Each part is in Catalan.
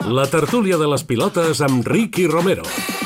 La tertúlia de les pilotes amb Ricky Romero.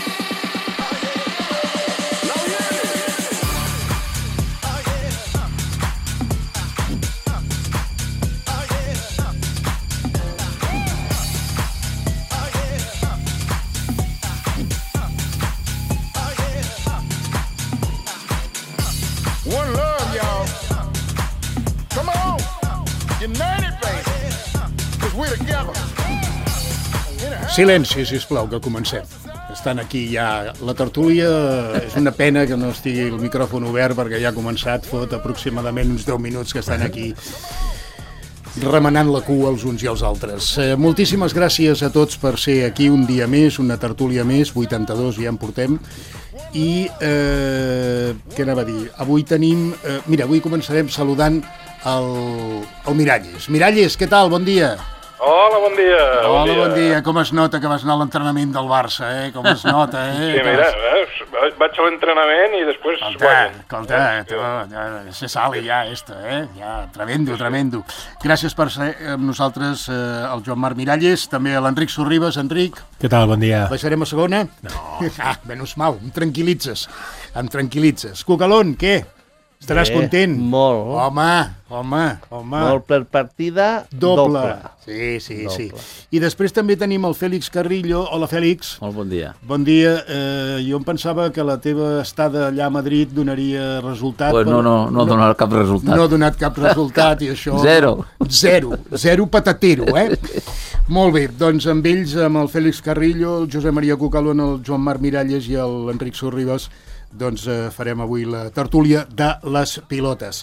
Silenci, sisplau, que comencem. Estan aquí ja la tertúlia. És una pena que no estigui el micròfon obert perquè ja ha començat, fot aproximadament uns 10 minuts que estan aquí remenant la cua els uns i els altres. Moltíssimes gràcies a tots per ser aquí un dia més, una tertúlia més, 82 ja en portem. I què anava a dir? Avui tenim... avui començarem saludant el Miralles. Miralles, què tal? Bon dia. Hola, bon dia. Hola, bon dia. Com es nota que vas anar a l'entrenament del Barça, eh? Com es nota, eh? Sí, mira, vaig a l'entrenament i després guanyen. Escolta, se sale ja, Ja, tremendo. Gràcies per ser amb nosaltres el Joan Marc Miralles, també l'Enric Sorribes. Enric. Què tal, bon dia. Baixarem a segona? No. Menys mal, em tranquil·litzes. Cucalón, què? Estaràs content? Molt. Home. Molt per partida, doble. Sí. I després també tenim el Fèlix Carrillo. Hola, Fèlix. Molt bon dia. Bon dia. Jo em pensava que la teva estada allà a Madrid donaria resultat. Pues no ha donat cap resultat. No ha donat cap resultat i això... Zero patatero, eh? Molt bé, doncs amb ells, amb el Fèlix Carrillo, el Josep Maria Cucalón, el Joan Marc Miralles i l'Enric Sorribes, doncs farem avui la tertúlia de les pilotes.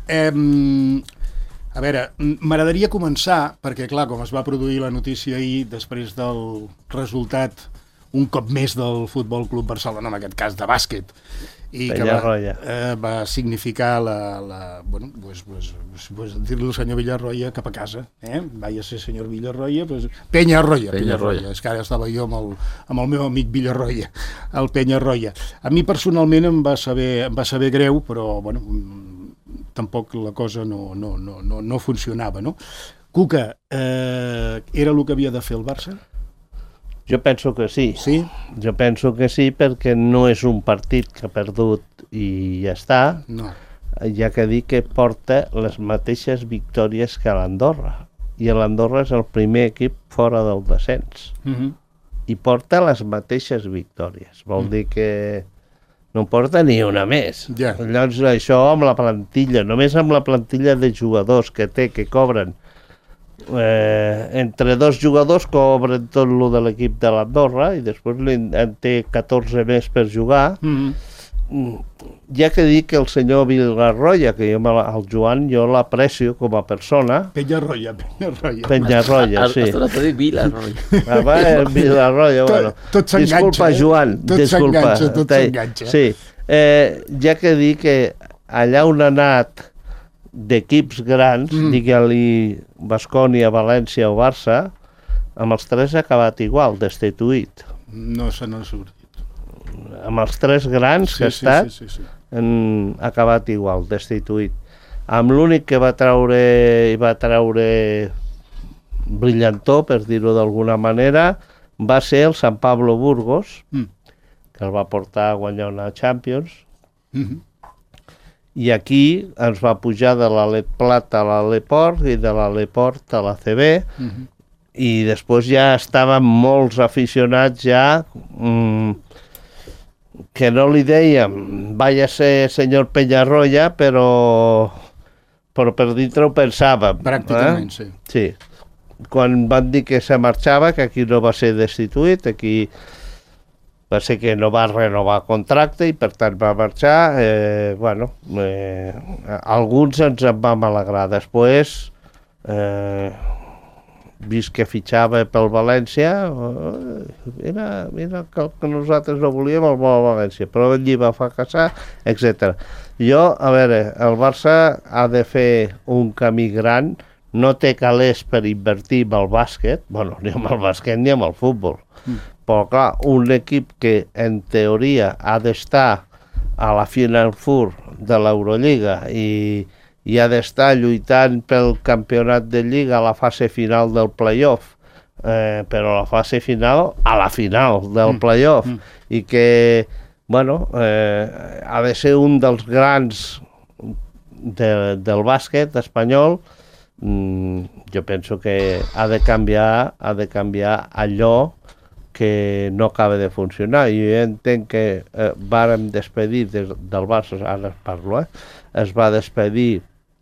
A veure, m'agradaria començar, perquè clar, com es va produir la notícia ahir, després del resultat un cop més del Futbol Club Barcelona, en aquest cas de bàsquet, i que va significar dir-li al senyor Villarroya cap a casa, vaya ser senyor Villarroya, Peñarroya, és que ara estava jo amb el meu amic Villarroya, el Peñarroya. A mi personalment em va saber greu, però bueno, tampoc la cosa no funcionava, no? Cuca, era el que havia de fer el Barça? Jo penso que sí. Sí? Jo penso que sí, perquè no és un partit que ha perdut i ja està. No. Ja que dir que porta les mateixes victòries que l'Andorra. I l'Andorra és el primer equip fora del descens. I porta les mateixes victòries. Vol dir que no porta ni una més. Llavors això amb la plantilla, només amb la plantilla de jugadors que té, que cobren entre dos jugadors cobren tot lo de l'equip de l'Andorra i després en té 14 més per jugar. Ja que dic que el senyor Villarroya, que jo el Joan jo l'aprecio com a persona. Peñarroya, sí. Has tornat a dir Villarroya. Villarroya, bueno. Tot s'enganxa. Disculpa, Joan. Tot s'enganxa. Sí. Ja que dic que allà on ha anat d'equips grans, digue-li Baskonia, València o Barça, amb els tres ha acabat igual, destituït. No se n'ha sortit. Amb els tres grans que ha estat, han acabat igual, destituït. Amb l'únic que va treure brillantor, per dir-ho d'alguna manera, va ser el Sant Pablo Burgos, que el va portar a guanyar una Champions, i aquí ens va pujar de l'Alet Plata a l'Aleport i de l'Aleport a la CB, i després ja estaven molts aficionats ja que no li dèiem vaya ser senyor Peñarroya, però per dintre ho pensàvem. Pràcticament, sí. Sí. Quan van dir que se marxava, que aquí no va ser destituït, aquí va ser que no va renovar contracte i per tant va marxar. Alguns ens en vam alegrar. Després, vist que fitxava pel València, mira que nosaltres no volíem el València, però allí va fracassar, etc. Jo, a veure, el Barça ha de fer un camí gran, no té calés per invertir en el bàsquet, ni amb el bàsquet ni amb el futbol. Però clar, un equip que en teoria ha d'estar a la Final Four de l'Eurolliga i ha d'estar lluitant pel campionat de Lliga a la fase final del playoff però a la fase final, a la final del playoff, i que, bueno, ha de ser un dels grans del bàsquet espanyol. Jo penso que ha de canviar allò que no acaba de funcionar. Jo entenc que vàrem despedir del Barça, ara parlo, es va despedir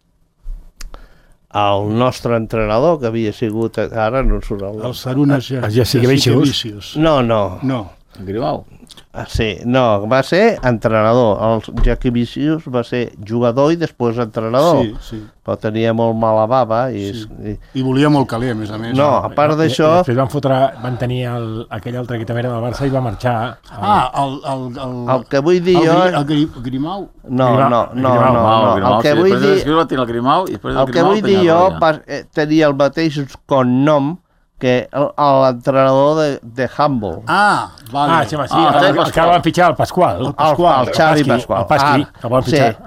el nostre entrenador, que havia sigut, ara no surt el Sarunas Jasikevičius. No. Grimau. Sí, no, va ser entrenador. El Jasikevičius va ser jugador i després entrenador. Sí. Però tenia molt mala bava. I volia molt caler, a més a més. No, a part d'això... Després van tenir aquell altre que també era del Barça i va marxar. El que vull dir jo... El Grimau? No. El que vull dir... El que vull dir jo tenia el mateix cognom que l'entrenador de handball. Vale. Sí, el que van fitxar el Pasqual. El Xavi Pasqual. El Pasqui, que van fitxar.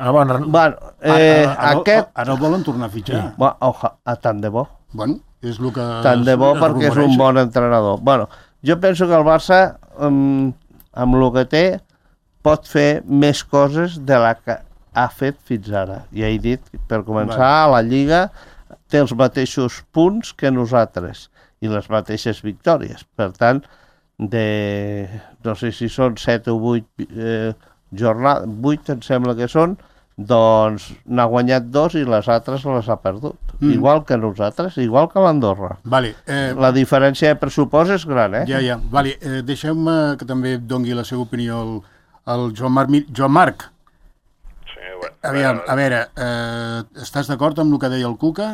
Ara el volen tornar a fitxar. Tant de bo. Bueno, és el que... Tant de bo perquè és un bon entrenador. Bueno, jo penso que el Barça, amb el que té, pot fer més coses de la que ha fet fins ara. Ja he dit, per començar, la Lliga té els mateixos punts que nosaltres i les mateixes victòries. Per tant, no sé si són 7 o 8 jornades, 8 em sembla que són, doncs n'ha guanyat 2 i les altres les ha perdut. Igual que nosaltres, igual que l'Andorra. Vale, la diferència de pressupost és gran, Ja. Vale, deixeu-me que també dongui la seva opinió al Joan Marc. Sí, bueno. Aviam, a veure, estàs d'acord amb el que deia el Cuca?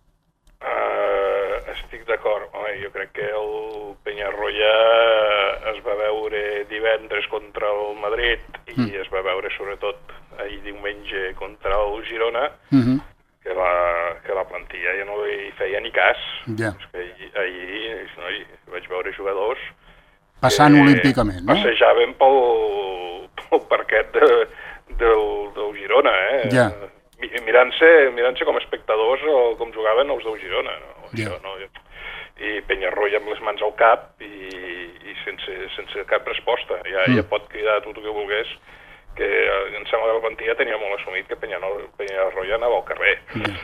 Estic d'acord. Home, jo crec que el Peñarroya es va veure divendres contra el Madrid i es va veure sobretot ahir diumenge contra el Girona, que la plantilla ja no li feia ni cas. Ja. És que ahir vaig veure jugadors passant olímpicament, no? Passejaven pel parquet del Girona, Ja. Mirant-se com a espectadors o com jugaven els del Girona. Ja. I Peñarroya amb les mans al cap i sense cap resposta. Ja pot cridar tot el que volgués, que em sembla que la plantilla tenia molt assumit que Peñarroya anava al carrer.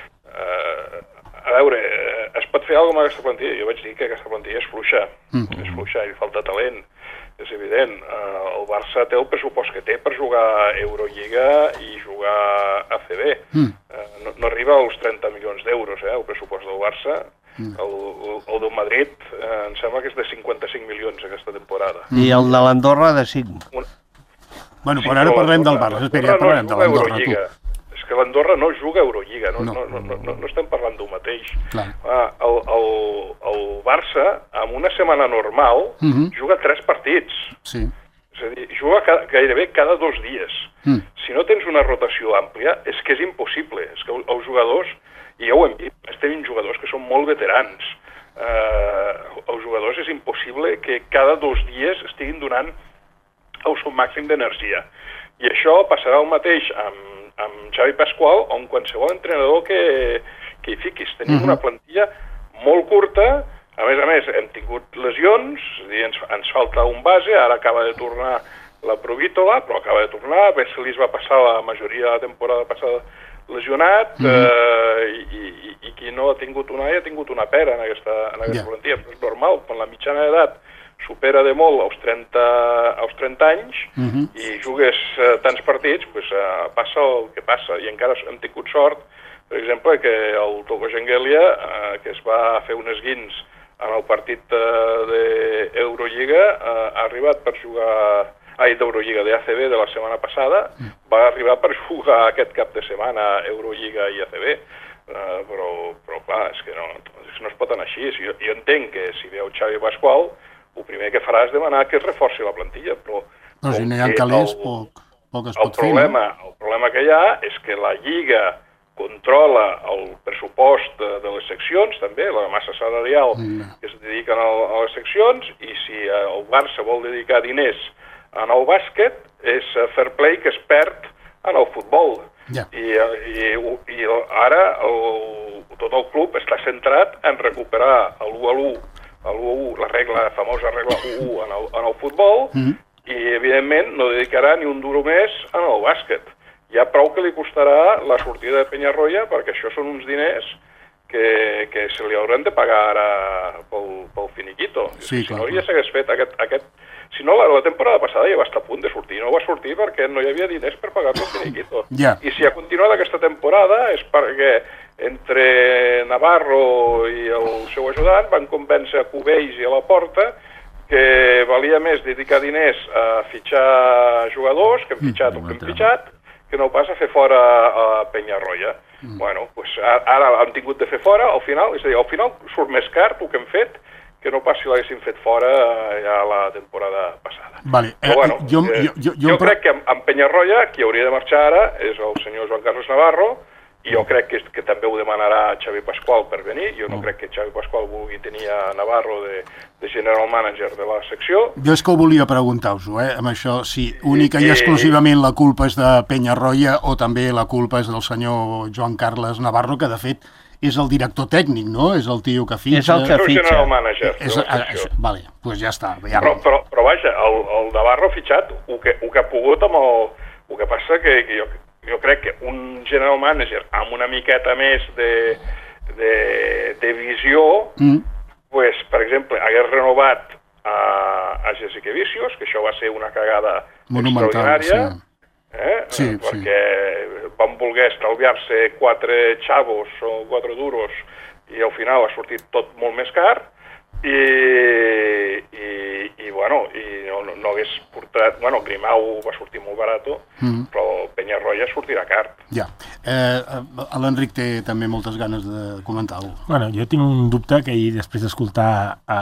A veure, es pot fer alguna cosa amb aquesta plantilla? Jo vaig dir que aquesta plantilla és fluixa. És fluixa i falta talent, és evident. El Barça té el pressupost que té per jugar Eurolliga i jugar ACB. No arriba als 30 milions d'euros, el pressupost del Barça. El del Madrid em sembla que és de 55 milions aquesta temporada. I el de l'Andorra de 5. Bueno, però ara parlem del Barça. Espera, parlem de l'Andorra, tu. És que l'Andorra no juga Eurolliga, no estem parlant d'un mateix. El Barça, en una setmana normal, juga 3 partits. Sí. És a dir, juga gairebé cada 2 dies. Si no tens una rotació àmplia, és que és impossible. És que els jugadors, i ja ho hem dit, tenim jugadors que són molt veterans. Els jugadors és impossible que cada 2 dies estiguin donant el seu màxim d'energia. I això passarà el mateix amb Xavi Pasqual o amb qualsevol entrenador que hi fiquis. Tenim una plantilla molt curta, a més, hem tingut lesions, és a dir, ens falta un base, ara acaba de tornar la Provítola, però acaba de tornar, Veselis va passar la majoria de la temporada passada lesionat, i qui no ha tingut una ha tingut una pera en aquesta plantilla. És normal, quan la mitjana d'edat supera de molt als 30 anys i jugues tants partits, passa el que passa. I encara hem tingut sort, per exemple, que el Togo Gengelia, que es va fer un esguins en el partit d'Eurolliga, ha arribat per jugar... d'Eurolliga, d'ACB de la setmana passada, va arribar per jugar aquest cap de setmana Eurolliga i ACB. Però clar, és que no es pot anar així. Jo entenc que si veu Xavi Pasqual, el primer que farà és demanar que es reforci la plantilla, però si no hi ha calés, poc es pot fer, no? El problema que hi ha és que la Lliga controla el pressupost de les seccions, també, la massa salarial que es dediquen a les seccions, i si el Barça vol dedicar diners en el bàsquet, és fair play que es perd en el futbol. I ara tot el club està centrat en recuperar l'1-1 la famosa regla 1 en el futbol, i evidentment no dedicarà ni un duro més en el bàsquet. Hi ha prou que li costarà la sortida de Peñarroya, perquè això són uns diners que se li hauran de pagar ara pel finiquito. Sí, si no, ja s'hagués fet aquest... Si no, la temporada passada ja va estar a punt de sortir. No va sortir perquè no hi havia diners per pagar-lo el finiquito. I si ha continuat aquesta temporada és perquè entre Navarro i el seu ajudant van convèncer a Cubells i a la Porta que valia més dedicar diners a fitxar jugadors que hem fitxat o que hem fitxat, que no pas a fer fora a Peñarroya. Bueno, pues ara l'han tingut de fer fora, al final surt més car el que hem fet que no pas si l'haguessin fet fora ja la temporada passada. Vale. Però bueno, jo crec que amb Peñarroya qui hauria de marxar ara és el senyor Joan Carlos Navarro, i jo crec que també ho demanarà Xavi Pasqual per venir. Jo no crec que Xavi Pasqual vulgui tenir a Navarro de general manager de la secció. Jo és que ho volia preguntar-vos, amb això, si única i exclusivament la culpa és de Peñarroya o també la culpa és del senyor Joan Carles Navarro, que de fet és el director tècnic, no? És el tio que fitxa. És el que fitxa. General manager. Vale, doncs ja està. Però vaja, el Navarro ha fitxat el que ha pogut amb el... El que passa que jo crec que un general manager amb una miqueta més de visió, pues, per exemple, hagués renovat a Jessica Vicios, que això va ser una cagada extraordinària, perquè van voler estalviar-se 4 xavos o 4 duros i al final ha sortit tot molt més car, i no hagués portat... Bueno, Grimau va sortir molt barat, però Peñarroya sortirà car. Ja. L'Enric té també moltes ganes de comentar-ho. Bueno, jo tinc un dubte que ahir, després d'escoltar a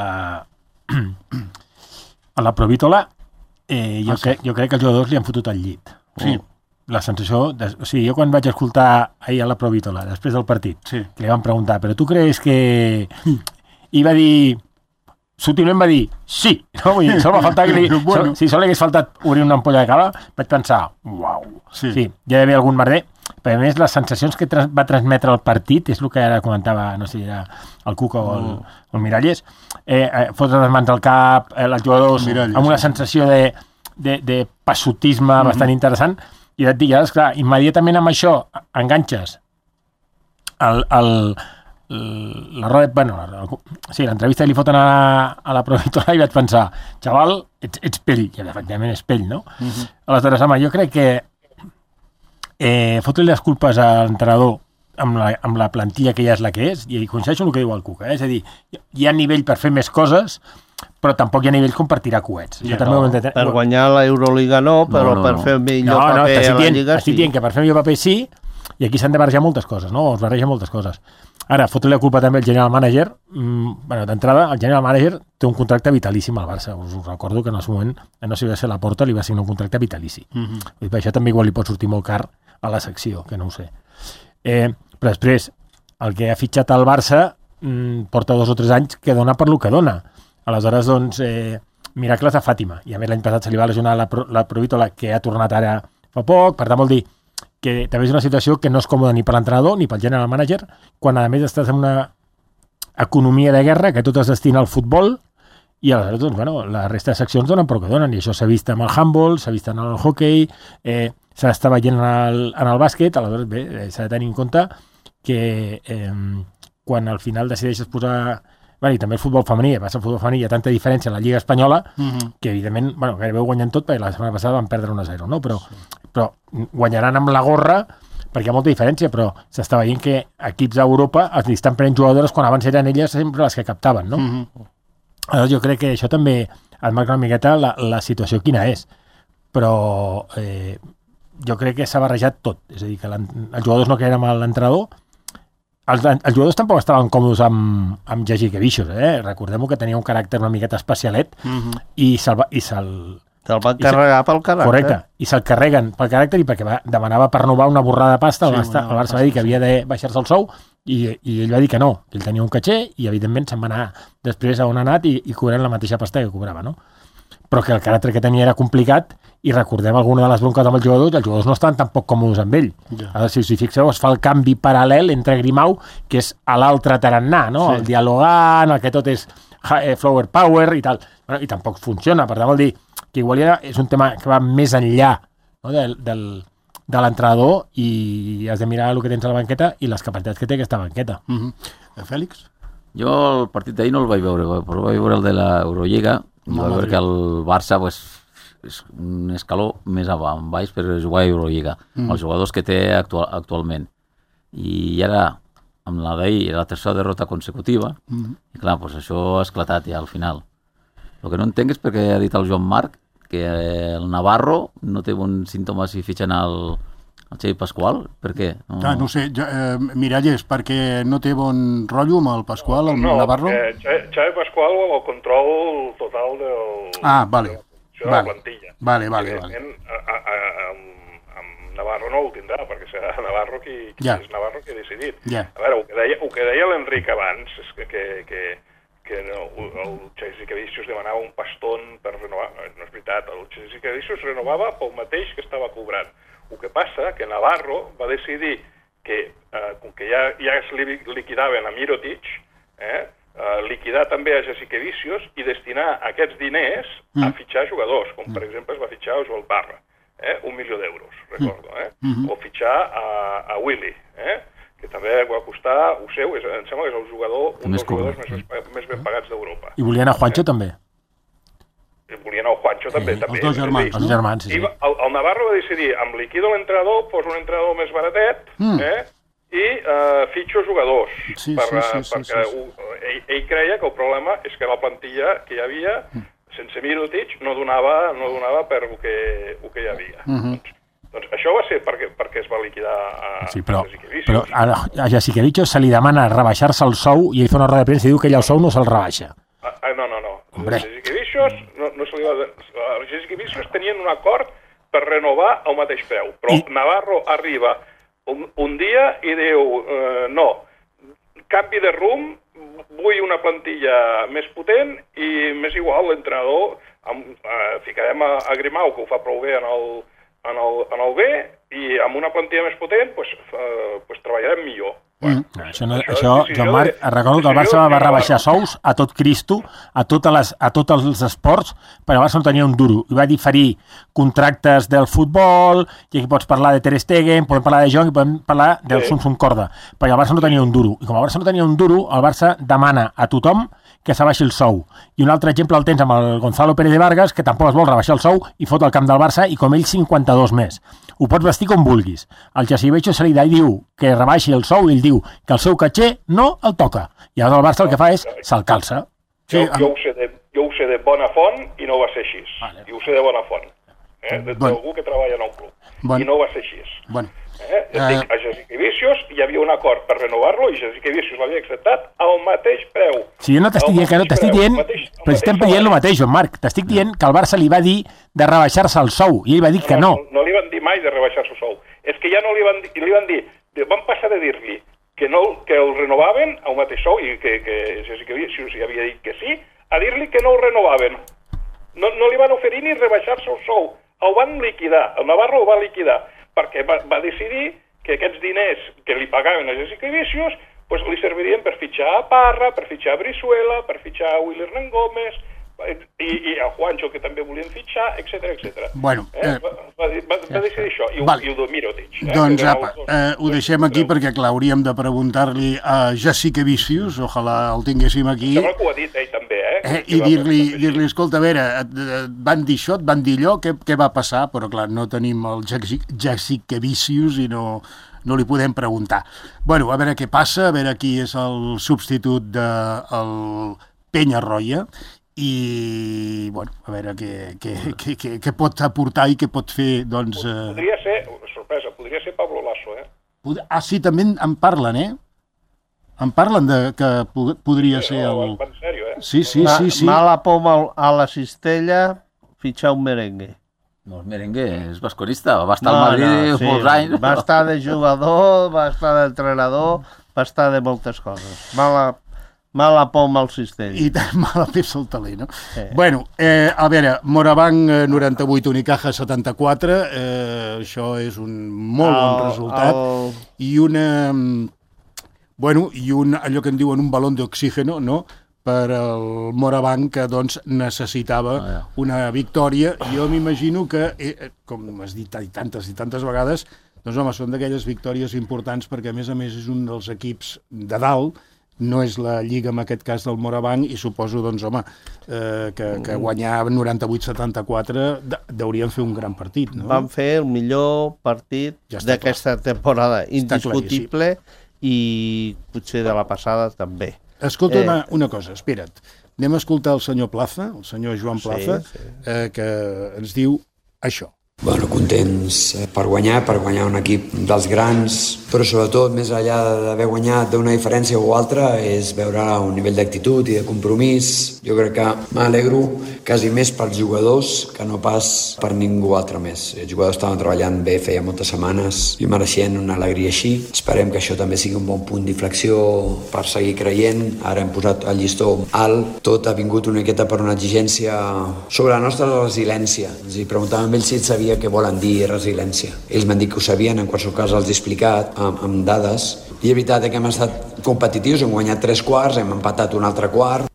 la Provítola, jo crec que els jugadors li han fotut al llit. Sí. La sensació... O sigui, jo quan vaig escoltar ahir a la Provítola, després del partit, que li van preguntar, però tu creus que... I va dir... Sutilment va dir sí, no? Vull dir, sol va faltar que si sol li hagués faltat obrir una ampolla de cava, vaig pensar, uau, sí, ja hi havia algun merder, però a més les sensacions que va transmetre el partit, és el que ara comentava, no sé si era el Cuca o el Miralles, fotre les mans al cap, els jugadors amb una sensació de passotisme bastant interessant, i et dic, esclar, immediatament amb això enganxes l'entrevista que li foten a la Provítola i vaig pensar, xaval, ets pell, i efectivament és pell, no? Aleshores, home, jo crec que fotre-li les culpes a l'entrenador amb la plantilla que ja és la que és, i coincideixo amb el que diu el Cuca, és a dir, hi ha nivell per fer més coses, però tampoc hi ha nivell com per tirar coets. Per guanyar l'Euroliga no, però per fer millor paper a la Lliga sí. Estic dient que per fer millor paper sí, i aquí s'han de barrejar moltes coses, no? Es barreja moltes coses. Ara, fotre-li la culpa també al general manager. D'entrada, el general manager té un contracte vitalíssim al Barça. Us recordo que en el seu moment, no sé si va ser la Porta, li va signar un contracte vitalici. I per això també igual li pot sortir molt car a la secció, que no ho sé. Però després, el que ha fitxat al Barça porta 2 o 3 anys que dona per lo que dona. Aleshores, doncs, miracles de Fàtima. I a més l'any passat se li va lesionar la Provítola, que ha tornat ara fa poc. Per tant, vol dir que també és una situació que no és còmoda ni per l'entrenador ni pel general manager, quan a més estàs en una economia de guerra que tot es destina al futbol i aleshores, doncs, bueno, la resta de seccions donen per que donen, i això s'ha vist amb el handball, s'ha vist en el hockey, s'està veient en el bàsquet. Aleshores, bé, s'ha de tenir en compte que quan al final decideixes posar... Bueno, i també el futbol femení, el futbol femení hi ha tanta diferència en la Lliga Espanyola que evidentment, bueno, gairebé ho guanyen tot, perquè la setmana passada van perdre 1-0, no? Però guanyaran amb la gorra perquè hi ha molta diferència, però s'està veient que equips a Europa els estan prenent jugadores quan abans eren elles sempre les que captaven, no? Aleshores jo crec que això també et marca una miqueta la situació quina és, però jo crec que s'ha barrejat tot, és a dir, que els jugadors no queden amb l'entrenador. Els jugadors tampoc estaven còmodes amb Jessica Vicios, Recordem-ho que tenia un caràcter una miqueta especialet i se'l van carregar pel caràcter. Correcte, i se'l carreguen pel caràcter i perquè demanava per renovar una borrada de pasta. El Barça va dir que havia de baixar-se el sou i ell va dir que no, que ell tenia un caché i evidentment se'n va anar després a on ha anat i cobrant la mateixa pasta que cobrava, no? Però que el caràcter que tenia era complicat i recordem alguna de les bronques amb els jugadors no estaven tampoc còmodes amb ell. Ara, si fixeu, es fa el canvi paral·lel entre Grimau, que és a l'altre tarannà, no? El dialogant, el que tot és flower power i tal. Bueno, i tampoc funciona, per tant vol dir que igual és un tema que va més enllà, no, de l'entrenador, i has de mirar el que tens a la banqueta i les capacitats que té aquesta banqueta. Fèlix? Jo el partit d'ahir no el vaig veure, però vaig veure el de l'Eurolliga i vaig veure que el Barça pues, és un escaló més en baix per jugar a Eurolliga, els jugadors que té actualment. I ara, amb la d'ahir, la tercera derrota consecutiva, i clar, pues això ha esclatat ja al final. El que no entenc és perquè ha dit el Joan Marc que el Navarro no té bons símptomes si fitxen el Xavi Pasqual. Per què? No sé, Miralles, perquè no té bon rotllo amb el Pasqual, el Navarro? No, Xavi Pasqual el control total del... Vale. De la plantilla. Vale. Amb Navarro no ho tindrà, perquè serà Navarro qui és Navarro qui ha decidit. A veure, el que deia l'Enric abans és que no, el Jasikevičius demanava un pastón per renovar. No és veritat, el Jasikevičius renovava pel mateix que estava cobrant. El que passa que Navarro va decidir que, com que ja es liquidaven a Mirotic, liquidar també a Jasikevičius i destinar aquests diners a fitxar jugadors, com per exemple es va fitxar a Joel Parra, 1 milió d'euros, recordo, o fitxar a Willy, que també va costar, em sembla que és un dels jugadors més ben pagats d'Europa. I volien a Juancho també. Volien a Juancho també. Els dos germans, no? Els germans, sí. El Navarro va decidir, amb liquido l'entrenador, poso un entrenador més baratet, i fitxo jugadors. Perquè ell creia que el problema és que la plantilla que hi havia, sense Mirotic, no donava per el que hi havia. Doncs això va ser perquè es va liquidar a Jasikevičius. Però a Jasikevičius se li demana rebaixar-se el sou i ell fa una roda de premsa i diu que ell el sou no se'l rebaixa. No. Jasikevičius tenien un acord per renovar al mateix preu, però Navarro arriba un dia i diu no, canvi de rumb, vull una plantilla més potent i m'és igual l'entrenador, ficarem a Grimau, que ho fa prou bé en el B, i amb una plantilla més potent treballarem millor. Això, Joan Marc, recordo que el Barça va rebaixar sous a tot Cristo, a tots els esports, perquè el Barça no tenia un duro. I va diferir contractes del futbol, i aquí pots parlar de Ter Stegen, podem parlar de Jong i podem parlar del Sum Corda, perquè el Barça no tenia un duro. I com el Barça no tenia un duro, el Barça demana a tothom que s'abaixi el sou. I un altre exemple el tens amb el Gonzalo Pérez de Vargas, que tampoc es vol rebaixar el sou i fot el camp del Barça, i com ell 52 més. Ho pots vestir com vulguis. El Jasikevičius se li diu que rebaixi el sou i ell diu que el seu catxer no el toca. I ara el Barça el que fa és se'l calça. Jo ho sé de bona font i no va ser així. I ho sé de bona font. D'algú que treballa en el club. I no va ser així. A Jasikevičius hi havia un acord per renovar-lo i Jasikevičius l'havia acceptat al mateix preu. Si jo no t'estic dient que no, t'estic dient, però estem dient el mateix, Joan Marc. T'estic dient que el Barça li va dir de rebaixar-se el sou i ell va dir que no. No li van dir mai de rebaixar-se el sou. És que ja no li van dir, van passar de dir-li que el renovaven al mateix sou i que Jasikevičius hi havia dit que sí, a dir-li que no el renovaven. No li van oferir ni rebaixar-se el sou. El van liquidar, el Navarro el va liquidar, perquè va decidir que aquests diners que li pagaven a Jasikevičius li servirien per fitxar a Parra, per fitxar a Brizuela, per fitxar a Willy Hernán Gómez i a Juancho, que també volien fitxar, etc. Bueno, va decidir això, i el de Mirotic. Doncs ho deixem aquí perquè, clar, hauríem de preguntar-li a Jasikevičius, ojalà el tinguéssim aquí. Sembla que ho ha dit ell també, i dir-li, escolta, a veure, van dir això, van dir allò, què va passar? Però, clar, no tenim el Jasikevičius i no li podem preguntar. Bueno, a veure què passa, a veure qui és el substitut del Peñarroya, i, bueno, a veure què pot aportar i què pot fer, doncs... Podria ser, sorpresa, podria ser Pablo Lasso, sí, també en parlen, En parlen de que podria ser el... En sèrio, Sí. Mala poma a la cistella, fitxar un merengue. No, el merengue és basconista, va estar al Madrid molts anys. Va estar de jugador, va estar d'entrenador, va estar de moltes coses. Mala poma al cistell. I mala peça al taler, no? Bueno, a veure, Morabanc 98, Unicaja 74, això és un molt bon resultat. I allò que en diuen un balón d'oxígeno, no? per al Morabanc, que doncs necessitava una victòria. Jo m'imagino que, com has dit tantes i tantes vegades, doncs home, són d'aquelles victòries importants perquè a més és un dels equips de dalt, no és la Lliga en aquest cas del Morabanc, i suposo doncs home que guanyar 98-74 deurien fer un gran partit, no? Van fer el millor partit d'aquesta temporada, indiscutible, i potser de la passada també. Escolta una cosa, espera't. Anem a escoltar el senyor Plaza, el senyor Joan Plaza, que ens diu això. Bueno, contents per guanyar un equip dels grans, però sobretot, més enllà d'haver guanyat d'una diferència o altra, és veure un nivell d'actitud i de compromís. Jo crec que m'alegro quasi més pels jugadors que no pas per ningú altre més. Els jugadors estaven treballant bé, feia moltes setmanes, i mereixien una alegria així. Esperem que això també sigui un bon punt d'inflexió per seguir creient. Ara hem posat el llistó alt. Tot ha vingut una miqueta per una exigència sobre la nostra resiliència. Ens hi preguntàvem ells si sabia què volen dir resiliència. Ells m'han dit que ho sabien, en qualsevol cas els he explicat amb dades, i és veritat que hem estat competitius, hem guanyat 3 quarts, hem empatat un altre quart.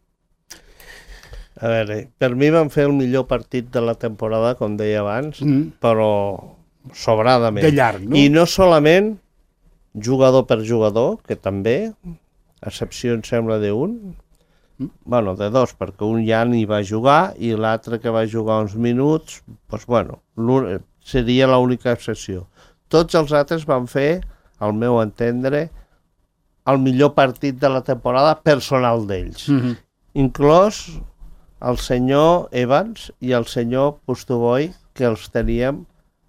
A veure, per mi van fer el millor partit de la temporada, com deia abans, però sobradament. De llarg, no? I no solament jugador per jugador, que també, a excepció em sembla d'un, bueno, de dos, perquè un ja n'hi va jugar i l'altre que va jugar uns minuts, doncs bueno, seria l'única excepció. Tots els altres van fer, al meu entendre, el millor partit de la temporada personal d'ells. Inclòs el senyor Evans i el senyor Pustoboy, que els teníem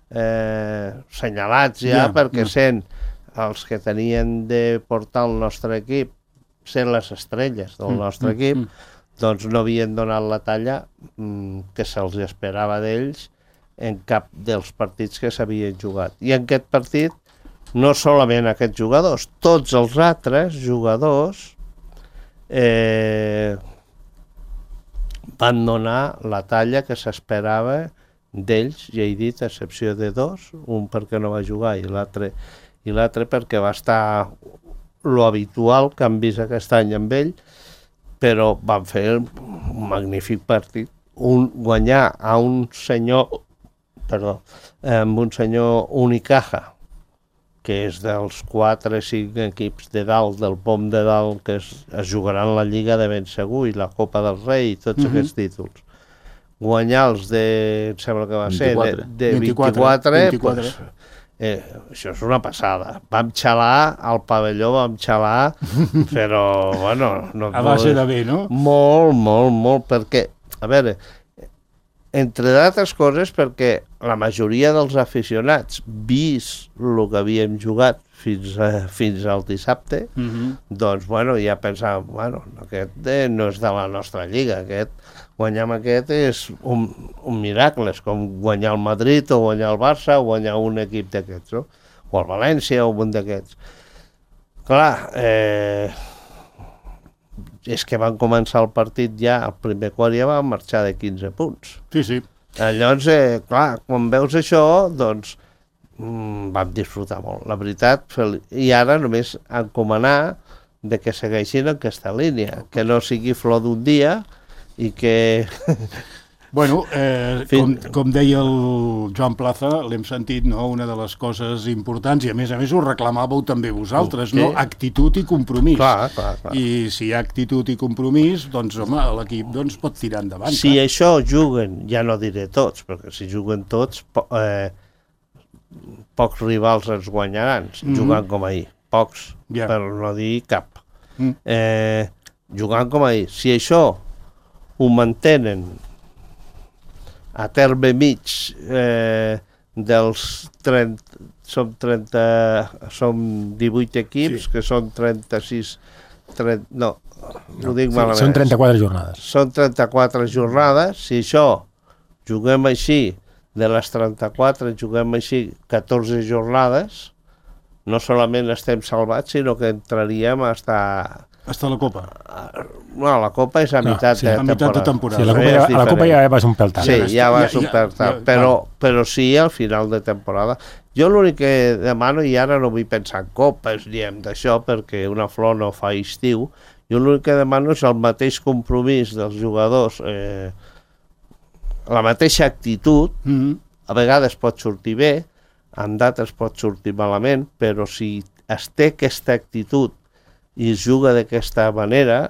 senyalats ja, perquè sent els que tenien de portar el nostre equip, sent les estrelles del nostre equip, doncs no havien donat la talla que se'ls esperava d'ells en cap dels partits que s'havien jugat. I en aquest partit, no solament aquests jugadors, tots els altres jugadors van donar la talla que s'esperava d'ells, ja he dit, a excepció de dos, un perquè no va jugar i l'altre perquè va estar lo habitual que han vist aquest any amb ell, però van fer un magnífic partit. Guanyar a un senyor, amb un senyor Unicaja, que és dels 4 o 5 equips de dalt, del POM de dalt, que es jugaran la Lliga de ben segur, i la Copa del Rei, i tots aquests títols. Guanyar els de, em sembla que va ser, de 24. Pues, això és una passada. Vam xalar, al pavelló vam xalar, però, bueno... A base de bé, no? Molt, perquè, a veure, entre d'altres coses, perquè la majoria dels aficionats, vist el que havíem jugat fins al dissabte, doncs, bueno, ja pensàvem, bueno, aquest no és de la nostra lliga, guanyar amb aquest és un miracle, és com guanyar el Madrid o guanyar el Barça o guanyar un equip d'aquests, no? O el València o un d'aquests. Clar, és que van començar el partit ja, el primer quart ja van marxar de 15 punts. Sí. Llavors, clar, quan veus això, doncs vam disfrutar molt, la veritat, i ara només encomanar de que segueixin en aquesta línia, que no sigui flor d'un dia, i que... Bueno, com deia el Joan Plaza, l'hem sentit, no? Una de les coses importants, i a més ho reclamàveu també vosaltres, no? Actitud i compromís. Clar. I si hi ha actitud i compromís, doncs, home, l'equip pot tirar endavant. Si això juguen, ja no diré tots, perquè si juguen tots, pocs rivals ens guanyaran, jugant com ahir. Pocs, per no dir cap. Jugant com ahir. Si això ho mantenen a terme mig dels 30, som 18 equips, que són 36, no, ho dic malament. Són 34 jornades. Són 34 jornades, si això juguem així, de les 34 juguem així 14 jornades, no solament estem salvats, sinó que entraríem a estar... Hasta la Copa. No, la Copa és a meitat de temporada. Sí, la Copa ja vas un pèl tard. Sí, ja vas un pèl tard, però sí al final de temporada. Jo l'únic que demano, i ara no vull pensar en copes, diem d'això, perquè una flor no fa estiu, Jo l'únic que demano és el mateix compromís dels jugadors, la mateixa actitud. A vegades pot sortir bé, en dates pot sortir malament, però si es té aquesta actitud i es juga d'aquesta manera,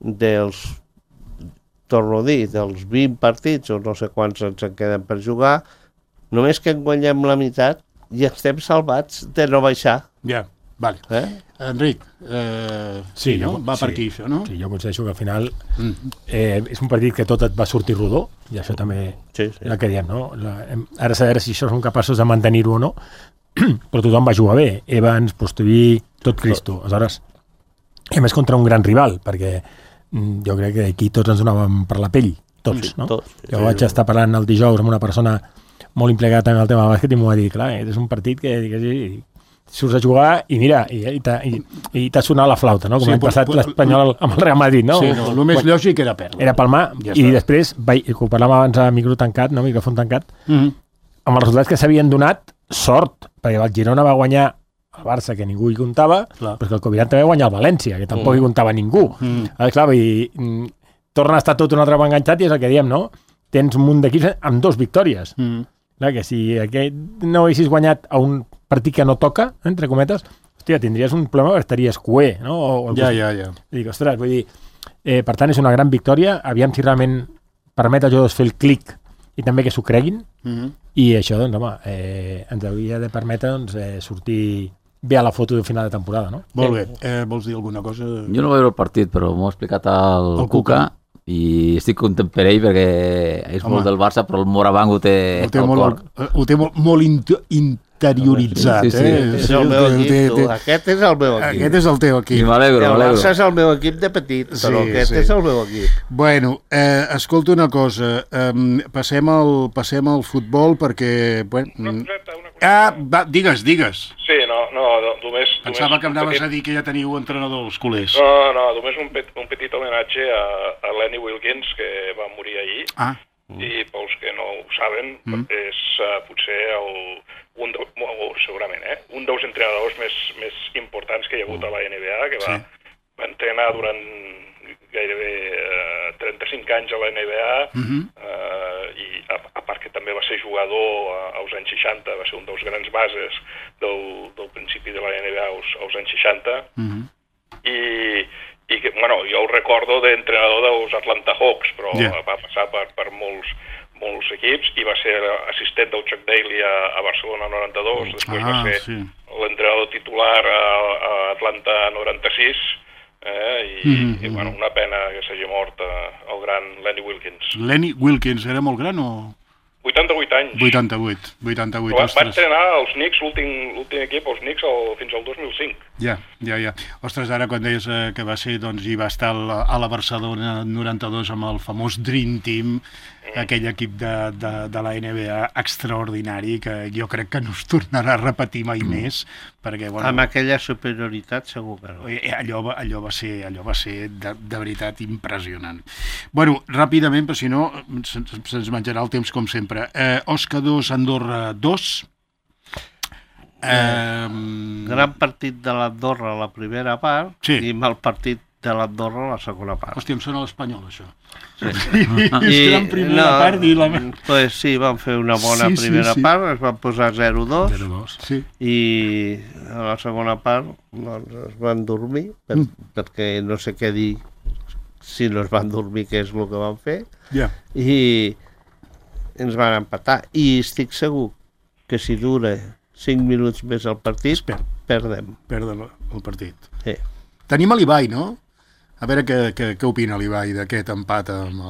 torno a dir, dels 20 partits, o no sé quants ens en queden per jugar, només que en guanyem la meitat i estem salvats de no baixar. Ja, vale. Enric, sí, no? Va per aquí, això, no? Sí, jo considero que al final és un partit que tot et va sortir rodó, i això també és el que diem, no? Ara saber si això som capaços de mantenir-ho o no, però tothom va jugar bé. Evans, Posteví, tot Cristo. Aleshores, i a més contra un gran rival, perquè jo crec que aquí tots ens donàvem per la pell, tots, no? Jo vaig estar parlant el dijous amb una persona molt implicada en el tema del bàsquet i m'ho va dir, clar, és un partit que surts a jugar i mira, i t'ha sonat la flauta, no? Com l'any passat l'Espanyol amb el Real Madrid, no? Sí, el més lògic era perdre. Era palmar, i després, que ho parlàvem abans a micro tancat, no? Micròfon tancat, amb els resultats que s'havien donat, sort, perquè el Girona va guanyar el Barça, que ningú hi comptava, però que el Coviran també va guanyar el València, que tampoc hi comptava ningú. Clar, torna a estar tot un altre cop enganxat i és el que diem, no? Tens un munt d'equips amb 2 victòries. Clar, que si no haguessis guanyat a un partit que no toca, entre cometes, hòstia, tindries un problema perquè estaries cué, no? Ja. Dic, ostres, vull dir, per tant, és una gran victòria, aviam si realment permet als jugadors fer el clic i també que s'ho creguin, i això, doncs, home, ens hauria de permetre sortir bé a la foto de final de temporada, no? Molt bé. Vols dir alguna cosa? Jo no vaig veure el partit, però m'ho ha explicat el Cuca, i estic content per ell perquè és molt del Barça, però el Moravang ho té al cor. Ho té molt interioritzat. És el meu equip, tu. Aquest és el meu equip. Aquest és el teu equip. I m'alegro. El Barça és el meu equip de petit, però aquest és el meu equip. Bueno, escolta una cosa. Passem al futbol perquè... Digues. Sí, no, només... Pensava que anaves a dir que ja teniu entrenador, els culers. No, només un petit homenatge a Lenny Wilkins, que va morir ahir. I pels que no ho saben, és potser segurament, un dels entrenadors més importants que hi ha hagut a la NBA, que va entrenar durant gairebé 35 anys a la NBA, i a part que també va ser jugador als anys 60, va ser un dels grans bases del principi de la NBA als anys 60, i que, bueno, jo ho recordo d'entrenador dels Atlanta Hawks, però va passar per molts equips i va ser assistent del Chuck Daly a Barcelona 92, després va ser l'entrenador titular a Atlanta 96, i bueno, una pena que s'hagi mort el gran Lenny Wilkins. Lenny Wilkins era molt gran o...? 88 anys. 88, va entrenar els Knicks, l'últim equip, els Knicks, fins al 2005. Ja. Ostres, ara quan deies que va ser, doncs hi va estar a la Barcelona 92 amb el famós Dream Team, aquell equip de la NBA extraordinari que jo crec que no es tornarà a repetir mai més, perquè... Bueno, amb aquella superioritat segur que no. Allò va ser de veritat impressionant. Bueno, ràpidament, però si no se'ns menjarà el temps com sempre. Osca 2, Andorra 2. Gran partit de l'Andorra a la primera part i mal partit de l'Andorra a la segona part. Hòstia, em sona l'espanyol, això. És gran primera part i la... Pues sí, van fer una bona primera part, es van posar 0-2, i a la segona part es van dormir, perquè no sé què dir si no es van dormir, què és el que van fer, i ens van empatar. I estic segur que si dura 5 minuts més el partit, perdem. Perdem el partit. Sí. Tenim l'Ibai, no? A veure què opina l'Ibai d'aquest empat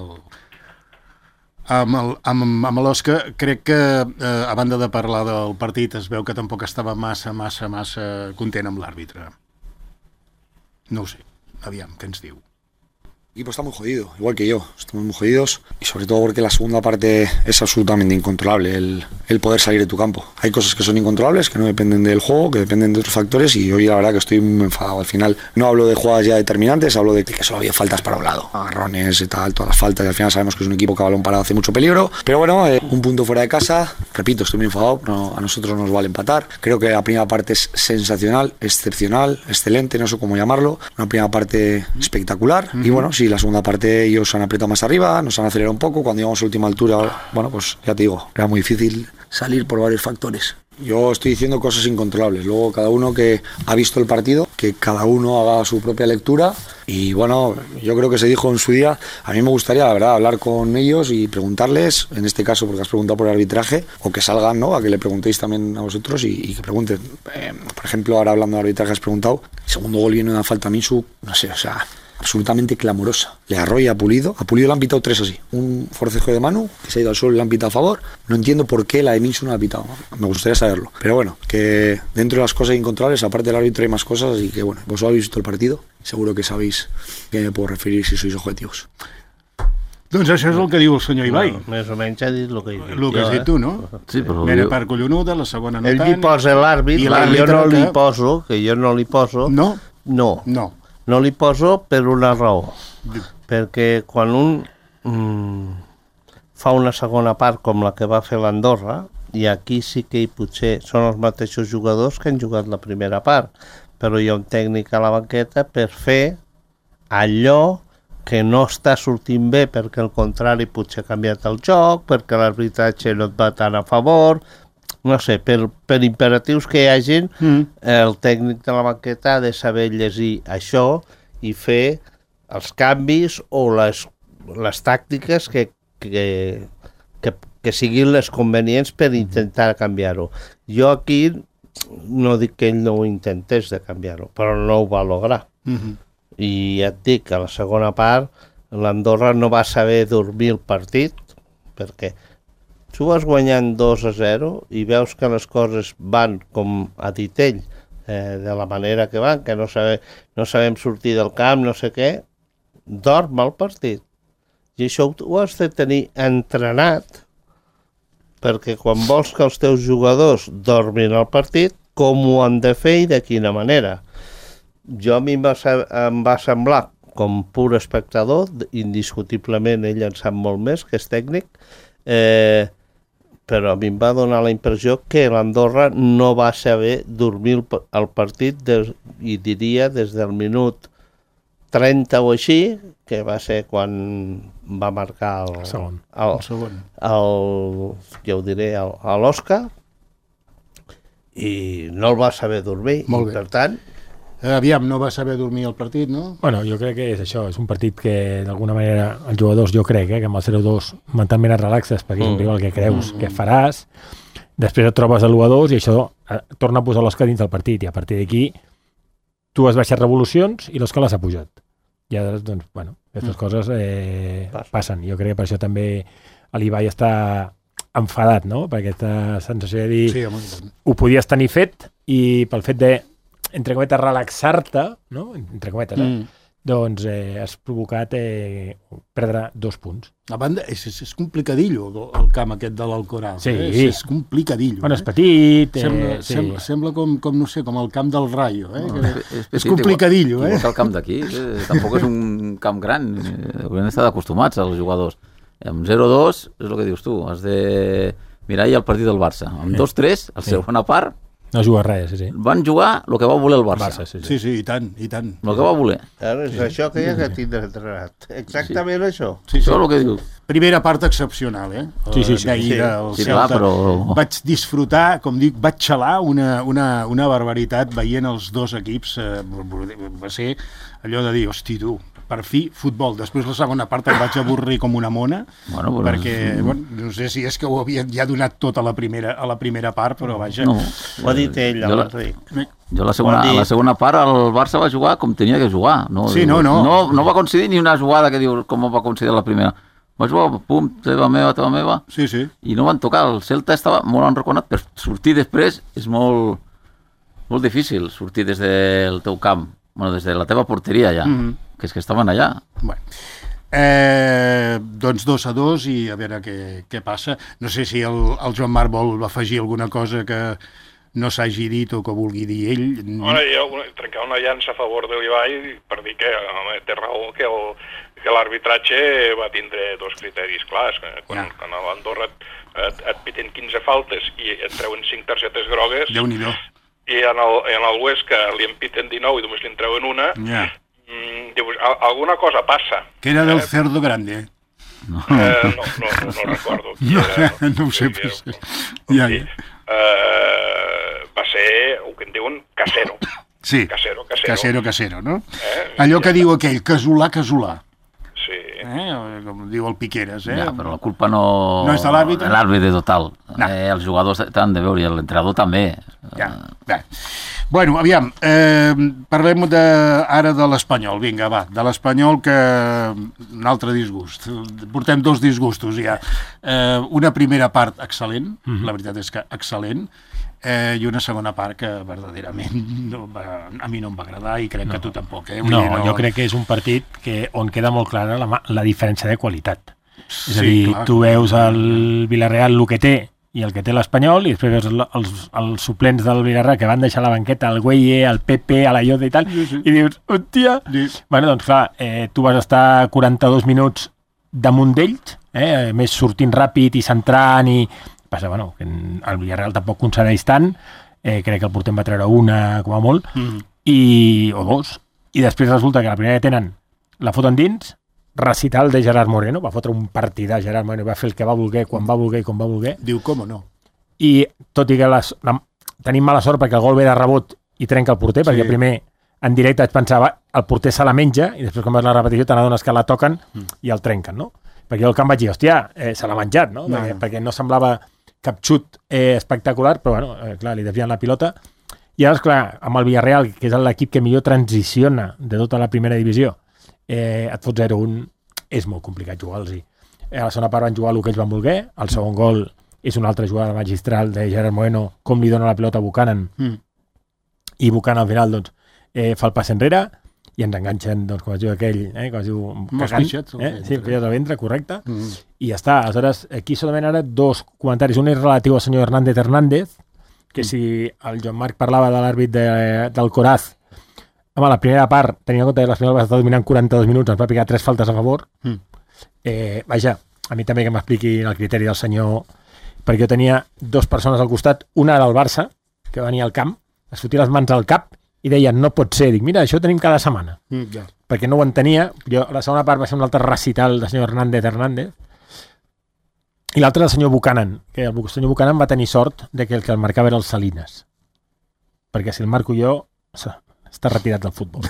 amb l'Osca. Crec que, a banda de parlar del partit, es veu que tampoc estava massa content amb l'àrbitre. No ho sé. Aviam, què ens diu? El equipo está muy jodido, igual que yo, estamos muy jodidos y sobre todo porque la segunda parte es absolutamente incontrolable, el poder salir de tu campo. Hay cosas que son incontrolables, que no dependen del juego, que dependen de otros factores y hoy la verdad que estoy muy enfadado. Al final no hablo de jugadas ya determinantes, hablo de que solo había faltas para un lado, agarrones y tal, todas las faltas y al final sabemos que es un equipo que a balón parado hace mucho peligro. Pero bueno, un punto fuera de casa, repito, estoy muy enfadado, a nosotros nos vale empatar. Creo que la primera parte es sensacional, excepcional, excelente, no sé cómo llamarlo, una primera parte espectacular y bueno, sí, la segunda parte ellos se han apretado más arriba, nos han acelerado un poco, cuando llegamos a la última altura, bueno, pues ya te digo, era muy difícil salir por varios factores. Yo estoy diciendo cosas incontrolables, luego cada uno que ha visto el partido, que cada uno haga su propia lectura y bueno, yo creo que se dijo en su día, a mí me gustaría la verdad hablar con ellos y preguntarles, en este caso porque has preguntado por el arbitraje, o que salgan, ¿no?, a que le preguntéis también a vosotros y que pregunten. Por ejemplo, ahora hablando de arbitraje has preguntado, el segundo gol viene de una falta a Minsu, no sé, o sea, absolutamente clamorosa. Le arrolla a Pulido le han pitado 3 así. Un forcejo de Manu, que se ha ido al suelo y le han pitado a favor. No entiendo por qué la de Minsu no la ha pitado. Me gustaría saberlo. Pero bueno, que dentro de las cosas incontrolables, aparte del árbitro hay más cosas, así que bueno, vosotros habéis visto el partido. Seguro que sabéis que me puedo referir si sois objetivos. Doncs això és el que diu el senyor Ibai. Més o menys ha dit el que he dit. El que has dit tu, no? Sí, però... Mena per collonuda, la segona no Ell tant. li posa l'àrbit, que jo no li poso. No? No. No li poso per una raó. Perquè quan un fa una segona part com la que va fer l'Andorra, i aquí sí que potser són els mateixos jugadors que han jugat la primera part, però hi ha un tècnic a la banqueta per fer allò que no està sortint bé perquè al contrari potser ha canviat el joc, perquè l'arbitratge no et va tan a favor, no sé, per imperatius que hi hagin, el tècnic de la banqueta ha de saber llegir això i fer els canvis o les tàctiques que siguin les convenients per intentar canviar-ho. Jo aquí no dic que ell no ho intentés de canviar-ho, però no ho va lograr. I ja et dic que a la segona part l'Andorra no va saber dormir el partit perquè tu vas guanyant 2-0 i veus que les coses van com ha dit ell, de la manera que van, que no sabem sortir del camp, no sé què, dorm el partit. I això ho has de tenir entrenat perquè quan vols que els teus jugadors dormin el partit, com ho han de fer i de quina manera. Jo a mi em va semblar, com pur espectador, indiscutiblement ell en sap molt més, que és tècnic, però a mi em va donar la impressió que l'Andorra no va saber dormir el partit, i diria des del minut 30 o així, que va ser quan va marcar el segon. Ja ho diré, l'Òscar, i no el va saber dormir. Molt bé. Per tant, aviam, no va saber dormir el partit, no? Bueno, jo crec que és això, és un partit que d'alguna manera els jugadors, jo crec, que amb el 0-2 mentalment et relaxes perquè és un rival que creus que faràs, després et trobes a l'1-2 i això torna a posar l'Òscar dins del partit i a partir d'aquí tu has baixat revolucions i l'Òscar les ha pujat. I ara, doncs, bueno, aquestes coses passen. Jo crec que per això també l'Ibai està enfadat, no? Per aquesta sensació de dir ho podies tenir fet i pel fet de entre cometes, relaxar-te, no? Entre cometes, doncs has provocat perdre 2 punts. A banda, és complicadillo el camp aquest de l'Alcoraz. Sí. És complicadillo. Bueno, és petit. Sembla com, no sé, com el camp del Rayo. És complicadillo. Igual que el camp d'aquí. Tampoc és un camp gran. Hauran d'estar acostumats els jugadors. Amb 0-2, és el que dius tu, has de mirar ja el partit del Barça. Amb 2-3, la segona part, no juga res, sí. Van jugar el que va voler el Barça. Sí, i tant. El que va voler. És això que ja que tindrà entrenat. Exactament això. Això és el que diu. Primera part excepcional, Sí. D'ahir del Celta. Vaig disfrutar, com dic, vaig xalar una barbaritat veient els dos equips. Va ser allò de dir, hosti, tu, per fi, futbol. Després la segona part em vaig avorrir com una mona, perquè, no sé si és que ho havia ja donat tot a la primera part, però vaja. No, ho ha dit ell, l'Enric. Jo a la segona part el Barça va jugar com tenia que jugar. No va coincidir ni una jugada que diu com va coincidir la primera. Va jugar, pum, teva meva. Sí. I no van tocar. El Celta estava molt enraconat, però sortir després és molt difícil, sortir des del teu camp. Bueno, des de la teva porteria ja, que és que estaven allà. Bueno. Doncs 2-2 i a veure què passa. No sé si el Joan Marc vol afegir alguna cosa que no s'hagi dit o que vulgui dir ell. Bueno, jo trencar una llança a favor de l'Ibai per dir que té raó que l'arbitratge va tindre dos criteris clars. Quan a l'Andorra et piten 15 faltes i et treuen 5 targetes grogues, Déu-n'hi-do. I en el Huesca li en piten 19 i només li en treuen una, dius, alguna cosa passa. Que era del Cerdo Grande. No recordo qui era. No ho sé, però va ser el que en diuen casero. Sí, casero, no? Allò que diu aquell, casolà. Sí. Com diu el Piqueras, Ja, però la culpa no és de l'àrbitre? L'àrbitre total. Els jugadors t'han de veure i l'entrenador també. Bé. Bueno, aviam, parlem ara de l'Espanyol. Vinga, va, de l'Espanyol, que un altre disgust. Portem 2 disgustos ja. Una primera part excel·lent, la veritat és que excel·lent, i una segona part que verdaderament a mi no em va agradar i crec que a tu tampoc. Jo crec que és un partit on queda molt clara la diferència de qualitat. És a dir, tu veus el Villarreal el que té i el que té l'Espanyol, i després veus els suplents del Villarreal que van deixar la banqueta, el Güelle, el Pepe, a la Lloda i tal, i dius, hòstia! Bueno, doncs clar, tu vas estar 42 minuts damunt d'ells, més sortint ràpid i centrant, i passa, bueno, que el Villarreal tampoc concedeix tant, crec que el porter va treure una com a molt, o 2, i després resulta que la primera que tenen la foten dins, recital de Gerard Moreno, va fotre un partidà Gerard Moreno, va fer el que va voler, quan va voler i com va voler. Diu, com o no? I tot i que tenim mala sort perquè el gol ve de rebot i trenca el porter, perquè primer en directe et pensava el porter se la menja i després quan veus la repetició te n'adones que la toquen i el trenquen, no? Perquè jo al camp vaig dir, hòstia, se l'ha menjat, no? Perquè no semblava cap xut espectacular, però bueno, clar, li desvien la pilota. I ara, clar, amb el Villarreal, que és l'equip que millor transiciona de tota la primera divisió, et fots 0-1, és molt complicat jugar-los. A la segona part van jugar el que ells van voler, el segon gol és una altra jugada magistral de Gerard Moreno, com li dona la pilota a Buchanan, i Buchanan al final doncs, fa el pas enrere i ens enganxen, doncs, com es diu aquell, com es diu, cagant, sí, peixet al ventre, correcte, i ja està. Aleshores, aquí solament ara 2 comentaris. Un és relatiu al senyor Hernández, que si el Joan Marc parlava de l'àrbit del Coraz, home, la primera part, tenint en compte que l'Espanyol va estar dominant 42 minuts, ens va picar 3 faltes a favor. Vaja, a mi també que m'expliqui el criteri del senyor, perquè jo tenia 2 persones al costat, una era el Barça, que venia al camp, es fotia les mans al cap i deien, no pot ser. Dic, mira, això ho tenim cada setmana. Perquè no ho entenia. Jo, la segona part va ser un altre recital del senyor Hernández, i l'altre del senyor Buchanan, que el senyor Buchanan va tenir sort de que el que el marcava era el Salinas. Perquè si el marco jo, està retirat del futbol.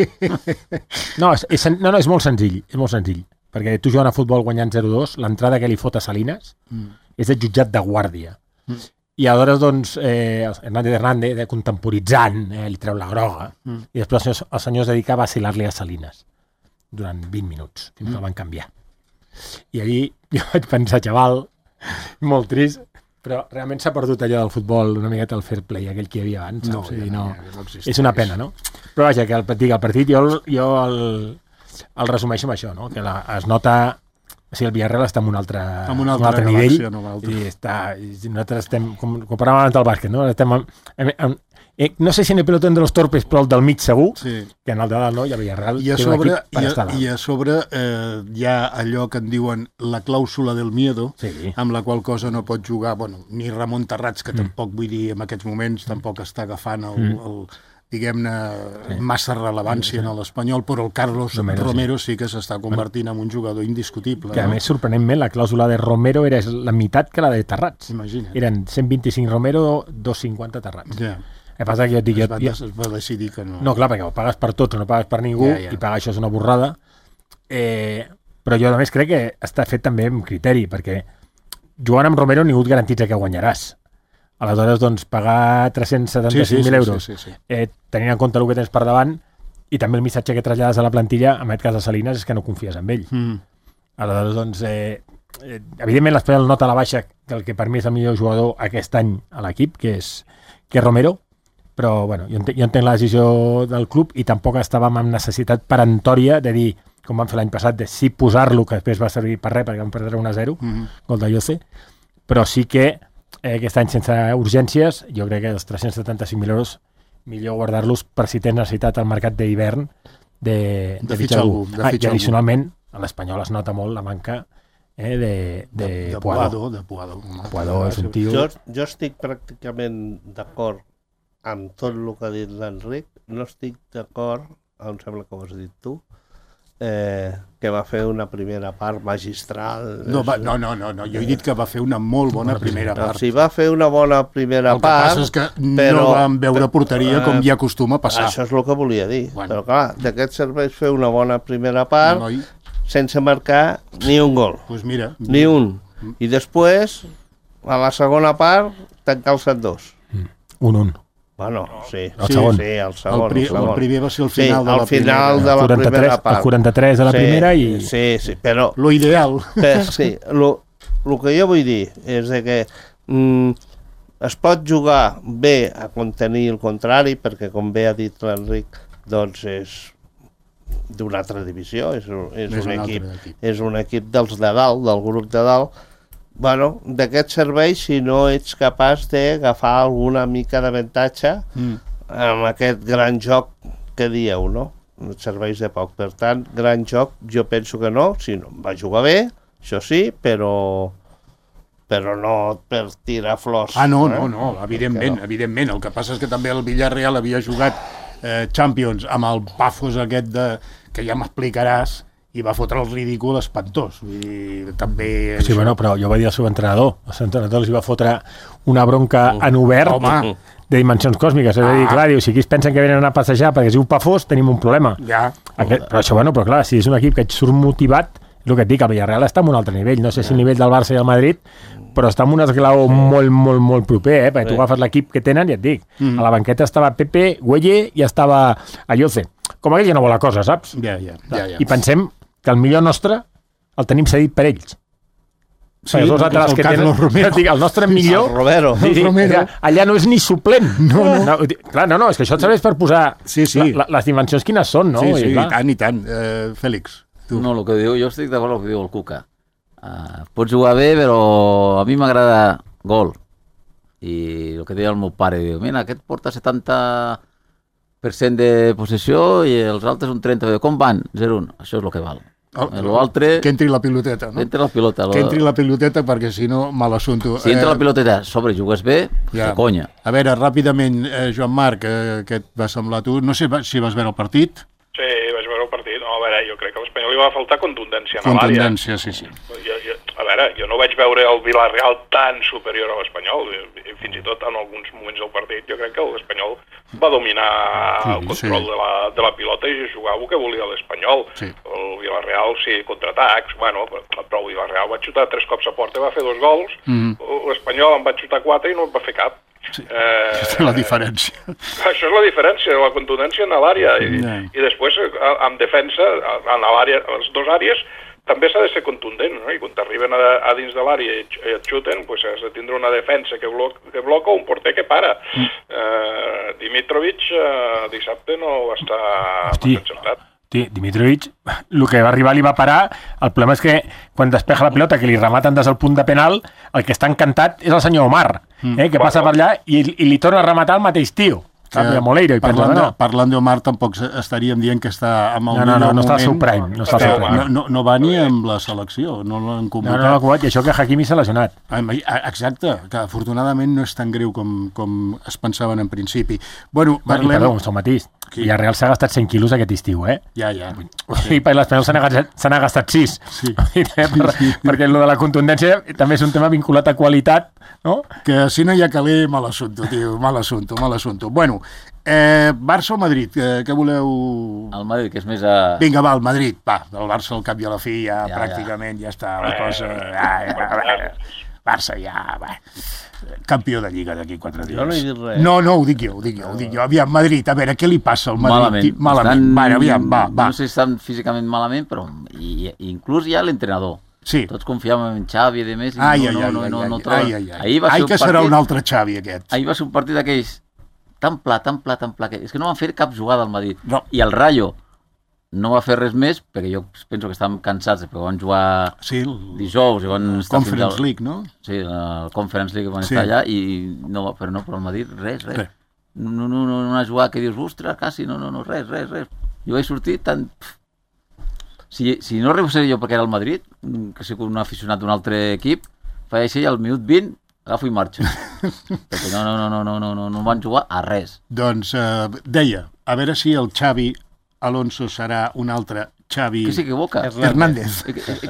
No, és molt senzill, perquè tu jugant a futbol guanyant 0-2, l'entrada que li fot a Salinas és de jutjat de guàrdia. I aleshores, doncs, Hernández, contemporitzant, li treu la groga, i després el senyor es dedica a vacilar-li a Salinas durant 20 minuts, fins que el van canviar. I allí jo vaig pensar, xaval, molt trist, però realment s'ha perdut allò del futbol una miqueta el fair play, aquell que hi havia abans, saps? No és una pena, no? Però vaja, que el partit jo el resumeixo amb això, no? Que es nota... O sigui, el Villarreal està en un altre nivell i nosaltres estem, com parlàvem abans del bàsquet, no? Estem no sé si en el pelotón de los torpes, però el del mig segur, que en el de dalt no, i el Villarreal té un equip per estar dalt. I a sobre hi ha allò que en diuen la clàusula del miedo, amb la qual cosa no pot jugar, ni Ramon Terrats, que tampoc, vull dir, en aquests moments tampoc està agafant diguem-ne, massa rellevància en l'Espanyol, però el Carlos Romero sí que s'està convertint en un jugador indiscutible. Que a més, sorprenentment, la clàusula de Romero era la meitat que la de Terrats. Imagina't. Eren 125 Romero, 250 Terrats. El que passa que jo et dic... Es va decidir que no... No, clar, perquè ho pagues per tots o no pagues per ningú, i pagar això és una borrada. Però jo, a més, crec que està fet també amb criteri, perquè jugant amb Romero ningú et garantitza que guanyaràs. Aleshores, doncs, pagar 375.000 euros, tenint en compte el que tens per davant, i també el missatge que trasllades a la plantilla, en aquest cas de Salinas, és que no confies en ell. Aleshores, doncs, evidentment l'Espanyol nota la baixa, que el que per mi és el millor jugador aquest any a l'equip, que és Romero, Però, bueno, jo entenc la decisió del club i tampoc estàvem amb necessitat peremptòria de dir, com vam fer l'any passat, de sí posar-lo, que després va servir per res, perquè vam perdre 1-0, gol de Lloce, però sí que aquest any sense urgències, jo crec que els 375.000 euros millor guardar-los per si tens necessitat al mercat d'hivern de fitxar algú. I addicionalment, a l'Espanyol es nota molt la manca de Puado. Puado és un tio... Jo estic pràcticament d'acord amb tot el que ha dit l'Enric, no estic d'acord, em sembla que ho has dit tu, que va fer una primera part magistral. No, jo he dit que va fer una molt bona primera part. Sí, va fer una bona primera part. El que passa és que no vam veure porteria com ja acostuma a passar. Això és el que volia dir. Però clar, d'aquest serveix fer una bona primera part sense marcar ni un gol. Doncs mira. Ni un. I després, a la segona part, tancar el 7-2. 1-1. Bueno, sí. El segon. Sí, el segon. El primer va ser el final de la primera. Sí, al final de la primera part. El 43 de la primera i... Sí, però... Lo ideal. Sí, el que jo vull dir és que es pot jugar bé a contenir el contrari, perquè com bé ha dit l'Enric, doncs és d'una altra divisió, és un equip dels de dalt, del grup de dalt. Bueno, d'aquest servei, si no ets capaç d'agafar alguna mica d'avantatge amb aquest gran joc que dieu, no? Et serveix de poc. Per tant, gran joc, jo penso que no, si no, va jugar bé, això sí, però no per tirar flors. No, evidentment. El que passa és que també el Villarreal havia jugat Champions amb el pafos aquest que ja m'explicaràs, i va fotre el ridícul espantós. Vull dir, també... Sí, bueno, però jo vaig dir al seu entrenador. El seu entrenador els va fotre una bronca en obert de dimensions còsmiques. És a dir, clar, diu, si aquí es pensen que venen a passejar perquè es diu Pafos, tenim un problema. Ja. Però això, bueno, però clar, si és un equip que et surt motivat, el que et dic, el Villarreal està en un altre nivell. No sé si el nivell del Barça i el Madrid, però està en un esglaó molt proper, perquè tu agafes l'equip que tenen i et dic, a la banqueta estava Pepe, Güelle i estava Ayoce. Com aquell que no vol la cosa, saps? Ja. I pensem que el millor nostre el tenim cedit per ells. Sí, els dos laterals que tenen, el nostre millor, el Romero. allà no és ni suplent. Clar, és que això et serveix per posar les dimensions quines són, no? Sí, i tant. Fèlix, tu. No, el que diu, jo estic d'acord amb el que diu el Cuca. Pots jugar bé, però a mi m'agrada gol. I el que deia el meu pare, diu, mira, aquest porta 70% de possessió i els altres un 30%. Com van? 0-1. Això és el que val. Que entri la piloteta, no? Que entri la piloteta perquè si no, mal assumpto. Si entra la piloteta sobre jugues bé, de conya. A veure, ràpidament, Joan Marc, què et va semblar tu? No sé si vas veure el partit. Sí, vaig veure el partit. No, a veure, jo crec que a l'Espanyol li va faltar contundència a l'àrea. Contundència, sí. A veure, jo no vaig veure el Villarreal tan superior a l'Espanyol. Fins i tot en alguns moments del partit jo crec que l'Espanyol va dominar el control de la pilota i jugava el que volia l'Espanyol. El Villarreal, sí, contraatacs, bueno, però el Villarreal va xutar 3 cops a porta i va fer 2 gols. L'Espanyol en va xutar 4 i no en va fer cap. Sí, aquesta és la diferència. Això és la diferència, la contundència en l'àrea. I després, en defensa, en l'àrea, a les 2 àrees, també s'ha de ser contundent, no? I quan t'arriben a dins de l'àrea i et xuten, doncs has de tindre una defensa que bloca o un porter que para. Dimitrovic dissabte no va estar encertat. Dimitrovic, el que va arribar li va parar. El problema és que quan despeja la pilota, que li rematen des del punt de penal, el que està encantat és el senyor Omar, que passa per allà i li torna a rematar el mateix tio. Parlant d'Omar tampoc estaríem dient que està amb el millor moment. No està al seu prime. No va ni amb la selecció, no l'han convocat. No l'ha convocat, i això que Hakimi s'ha lesionat. Exacte, que afortunadament no és tan greu com es pensaven en principi. Bueno, parlem... Perdó, el mateix. Villarreal s'ha gastat 100 quilos aquest estiu, Ja. I per l'Espanyol se n'ha gastat 6. Sí. Perquè el de la contundència també és un tema vinculat a qualitat, no? Que si no hi ha caler, mal assumpto, tio, mal assumpto. Bueno, Barça o Madrid, què voleu? El Madrid, que és més Vinga, va, el Madrid, va, el Barça al cap i a la fi pràcticament ja està la cosa... Barça ja, va... Campió de Lliga d'aquí 4 dies. Jo no he dit res. No, ho dic jo. Aviam, Madrid, a veure, què li passa al Madrid? Malament. Va. No sé si estan físicament malament, però inclús ja l'entrenador. Sí. Tots confiàvem en Xavi i demés. Ai, que serà un altre Xavi, aquest. Ahir va ser un partit d'aquells tan pla, que és que no van fer cap jugada al Madrid. No. I el Rayo no va fer res més, perquè jo penso que estàvem cansats, perquè van jugar dijous i van estar... Conference League, no? Sí, el Conference League van estar allà, però el Madrid, res. No una jugada que dius, ostres, quasi, no, res. Jo vaig sortir tan... Si no arribo a ser jo perquè era el Madrid, que soc un aficionat d'un altre equip, faig així al minut 20, agafo i marxo. Perquè no van jugar a res. Doncs deia, a veure si el Xavi Alonso serà un altre Xavi que s'equivoca. Hernández.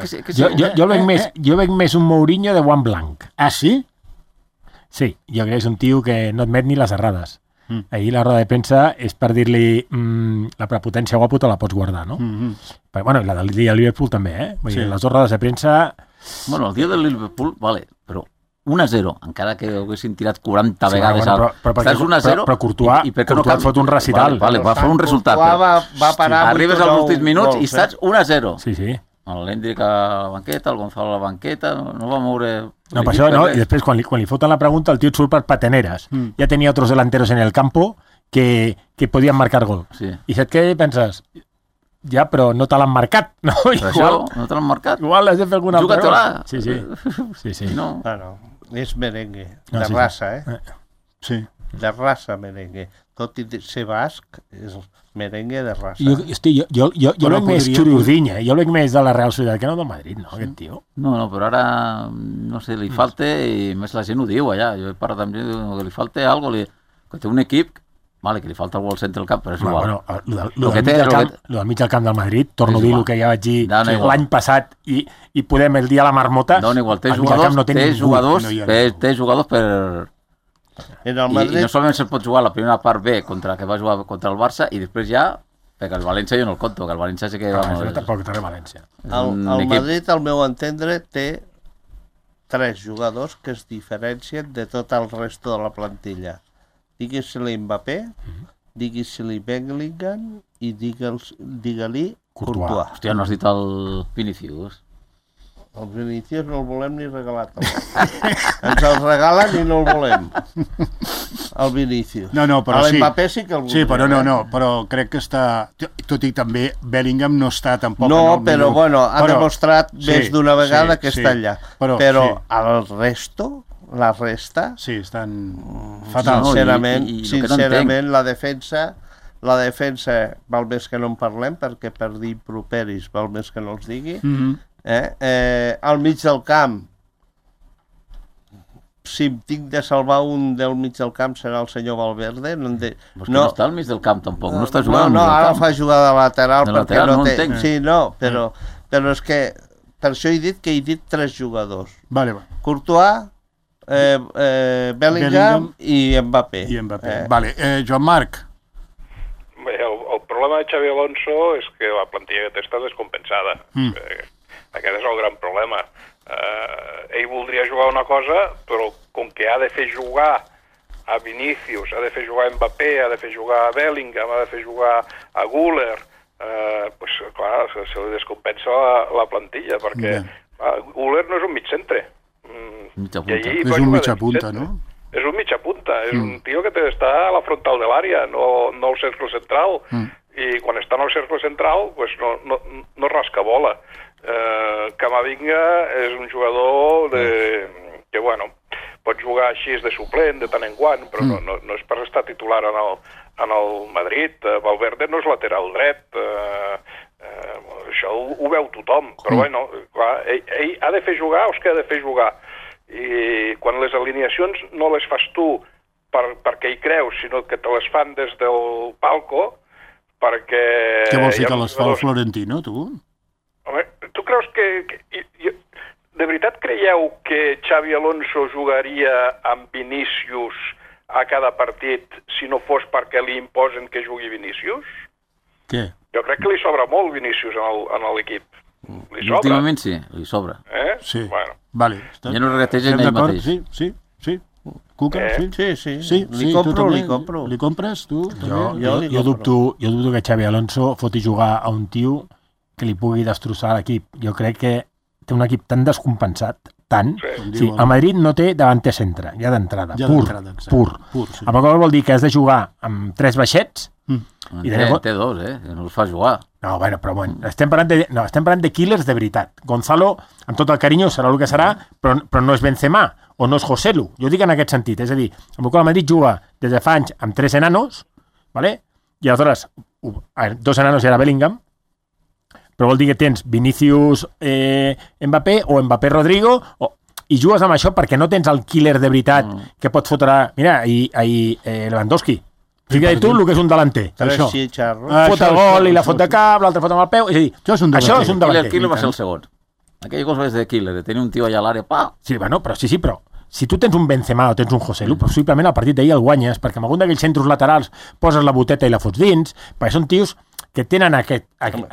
Jo veig més un Mourinho de guant blanc. Ah, sí? Sí, jo crec que és un tio que no admet ni les errades. Ahir la roda de premsa és per dir-li la prepotència guapo te la pots guardar, no? Però, bueno, la del dia del Liverpool també, Vull dir, les dues rodes de premsa... Bueno, el dia del Liverpool, vale, però 1-0, encara que ho haguessin tirat 40 vegades estàs 1-0 però Courtois et fot un recital. Vale, va fer un resultat. Va parar arribes als últims minuts i estàs 1-0. Sí. L'Hendrick a la banqueta, el Gonzalo a la banqueta, no va moure... No, per això no, i després quan li foten la pregunta el tio et surt per pateneres. Ja tenia otros delanteros en el campo que podien marcar gol. Sí. I saps què penses? Ja, però no te l'han marcat, no? Igual, no te l'han marcat. Igual has de fer alguna cosa. Juga-te-la. Sí. No. És merengue, de raça, Sí. De raça merengue. Tot i ser basc, és merengue de raça. Jo veig més Xururdinya, jo veig més de la Real Societat que no del Madrid, no, aquest tio? No, però ara, no sé, li falta, i més la gent ho diu allà, jo he parlat amb gent que li falta alguna cosa, que té un equip, vale, que li falta algú al centre del camp, però és igual. Lo del mig del camp del Madrid, torno a dir el que ja vaig dir l'any passat, i podem el dia a la marmota... Dona igual, té jugadors per... I no solament se'l pot jugar la primera part B que va jugar contra el Barça i després ja, perquè el València jo no el conto, que el València sí que va molt bé. Tampoc té València. El Madrid, al meu entendre, té 3 jugadors que es diferencien de tot el resto de la plantilla. Digues-li Mbappé, digues-li Bellingham i digue-li Courtois. Hòstia, no has dit el Vinicius. El Vinicius no el volem ni regalat. Ens el regalen i no el volem. El Vinicius. No, però sí. L'Mbappé sí que el volem. Sí, però però crec que està... Tot i també Bellingham no està tampoc... No, però bueno, ha demostrat més d'una vegada que està allà. Però el resto... La resta... Sí, estan fatals. Sincerament, la defensa val més que no en parlem, perquè per dir improperis val més que no els digui. Al mig del camp, si em tinc de salvar un del mig del camp serà el senyor Valverde. No està al mig del camp tampoc, no està jugant al mig del camp. No, ara fa jugada lateral perquè no té... Sí, no, però és que per això he dit que he dit 3 jugadors. Courtois, Bellingham i Mbappé. Joan Marc. Bé, el problema de Xavi Alonso és que la plantilla que té està descompensada. Aquest és el gran problema. Ell voldria jugar una cosa, però com que ha de fer jugar a Vinícius, ha de fer jugar a Mbappé, ha de fer jugar a Bellingham, ha de fer jugar a Güler, pues, clar, se li descompensa la plantilla, perquè Güler no és un mig centre. És un mitja punta, no? És un mitja punta, és un tio que està a la frontal de l'àrea, no al cercle central, i quan està en el cercle central pues no rasca bola. Camavinga és un jugador que, bueno, pot jugar així de suplent de tant en quant, però no és per estar titular en el Madrid. Valverde no és lateral dret, això ho veu tothom, però bueno, clar, ell ha de fer jugar o és que ha de fer jugar? I quan les alineacions no les fas tu perquè hi creus, sinó que te les fan des del palco, perquè... Què vols dir que les fa el Florentino, tu? Home, tu creus que... De veritat creieu que Xavi Alonso jugaria amb Vinícius a cada partit si no fos perquè li imposen que jugui Vinícius? Què? Jo crec que li sobra molt Vinícius en l'equip. Li sobra. Últimament sí, li sobra. Sí, bueno. Vale. Ja no regateja ell mateix. Sí. Cuca, sí. Li compro. Li compres, tu? Jo dubto que Xavi Alonso foti jugar a un tio que li pugui destrossar l'equip. Jo crec que té un equip tan descompensat tant. Sí, el Madrid no té davanter centre, ja d'entrada, pur. Sí. Amb la qual vol dir que has de jugar amb 3 baixets. Té 2, que no els fa jugar. No, però estem parlant de killers de veritat. Gonzalo, amb tot el carinyo, serà el que serà, però no és Benzema, o no és Joselu. Jo ho dic en aquest sentit, és a dir, amb el qual el Madrid juga des de fa anys amb 3 enanos, ¿vale? I aleshores, 2 enanos i ara Bellingham, però vol dir que tens Vinícius Mbappé o Mbappé Rodrigo, i jugues amb això perquè no tens el killer de veritat que pot fotre... Mira, Lewandowski. Fica-hi tu el que és un delanter. Fot el gol i la fot de cap, l'altre fot amb el peu. És a dir, això és un delanter. El killer va ser el segon. Aquell gol és de killer, de tenir un tio allà a l'àrea, pa! Sí, però si tu tens un Benzema o tens un Joselu, possiblement el partit d'ahir el guanyes, perquè amb algun d'aquells centres laterals poses la boteta i la fots dins, perquè són tios que tenen aquest